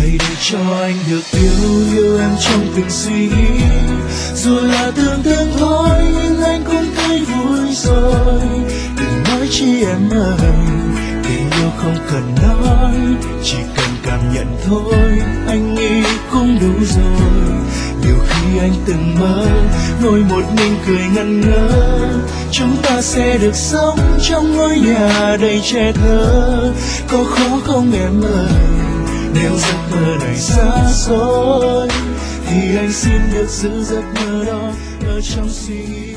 hãy để cho anh được yêu em trong từng suy nghĩ. Dù là tưởng tượng thôi nhưng anh cũng thấy vui rồi. Đừng nói chi em ơi, tình yêu không cần nói, chỉ cần cảm nhận thôi, anh nghĩ cũng đủ rồi. Nhiều khi anh từng mơ ngồi một mình cười ngẩn ngơ, chúng ta sẽ được sống trong ngôi nhà đầy trẻ thơ. Có khó không em ơi, nếu giấc mơ này xa xôi thì anh xin được giữ giấc mơ đó ở trong suy nghĩ.